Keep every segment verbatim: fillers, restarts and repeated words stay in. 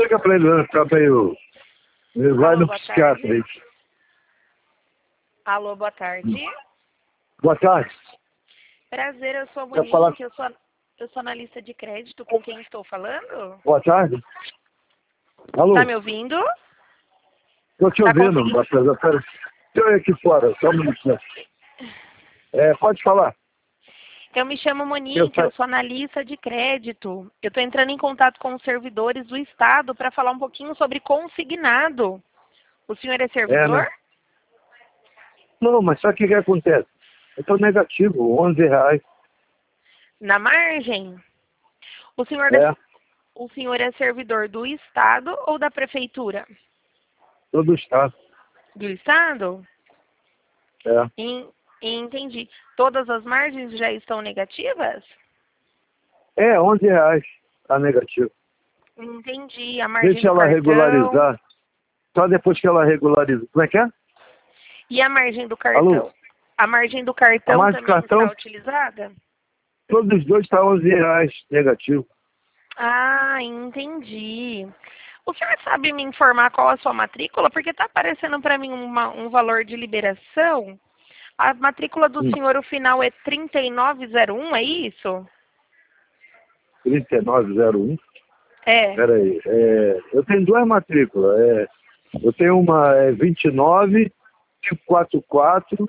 Liga pra ele, né? Fica meio... Ele vai Alô, no boa psiquiatra tarde. aí. Alô, boa tarde. Boa tarde. Prazer, eu sou a Quer falar? Monique, eu sou, eu sou analista de crédito. Com quem estou falando? Boa tarde. Alô? Tá me ouvindo? Tô te Tá ouvindo, conseguindo? Matheus. Pera. Deixa eu ir aqui fora, só um minutinho. É, pode falar. Eu me chamo Eu Monique, sei. eu sou analista de crédito. Eu estou entrando em contato com os servidores do Estado para falar um pouquinho sobre consignado. O senhor é É, servidor? né? Não, mas sabe o que, que acontece? Eu tô negativo, onze reais. Na margem? O senhor, é, É, o senhor é servidor do Estado ou da Prefeitura? todo o estado. Do Estado? É. En- Entendi. Todas as margens já estão negativas? É, onze reais. Tá negativo. Entendi. A margem Deixa do ela cartão. regularizar. Só depois que ela regulariza. Como é que é? E a margem do Alô? cartão? A margem do A cartão mais do também cartão, está utilizada? todos os dois tá onze reais negativo. Ah, entendi. O senhor sabe me informar qual a sua matrícula? Porque está aparecendo para mim uma- um valor de liberação. A matrícula do Hum, senhor, o final é trinta e nove zero um, é isso? trinta e nove zero um. É. Pera aí. É, eu tenho duas matrículas. É, eu tenho uma é, vinte e nove, quinhentos e quarenta e quatro,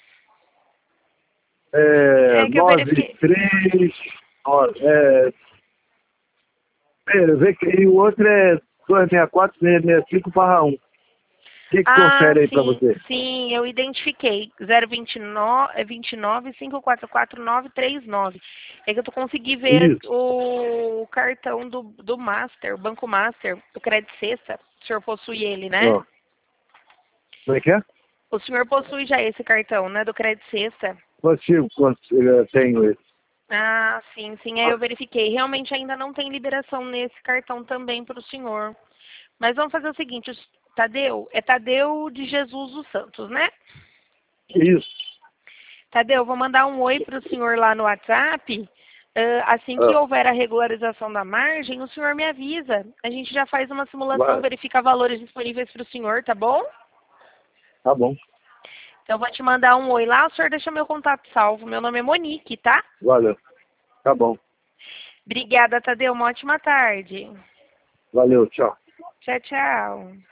é, É que eu noventa e verifiquei. três. Ó, é, pera, vê que, e o outro é duzentos e sessenta e quatro, seiscentos e sessenta e cinco barra um. O que, que Ah, confere aí pra sim, você? sim, eu identifiquei. zero vinte e nove, é vinte e nove, cinco quatro quatro, nove três nove. É que eu tô consegui ver Isso. o cartão do, do Master, o Banco Master, do Credit Sexta. O senhor possui ele, né? Ó, como é que é? O senhor possui já esse cartão, né? Do Credit Sexta. Consigo, consigo, eu tenho esse. Ah, sim, sim, aí eu verifiquei. Realmente ainda não tem liberação nesse cartão também para o senhor. Mas vamos fazer o seguinte, o Tadeu, é Tadeu de Jesus dos Santos, né? Isso. Tadeu, vou mandar um oi para o senhor lá no WhatsApp. Ah, assim que Ah, houver a regularização da margem, o senhor me avisa. A gente já faz uma simulação, vai. verifica valores disponíveis para o senhor, tá bom? Tá bom. Então, eu vou te mandar um oi lá, o senhor deixa meu contato salvo. Meu nome é Monique, tá? Valeu. Tá bom. Obrigada, Tadeu. Uma ótima tarde. Valeu, tchau. Tchau, tchau.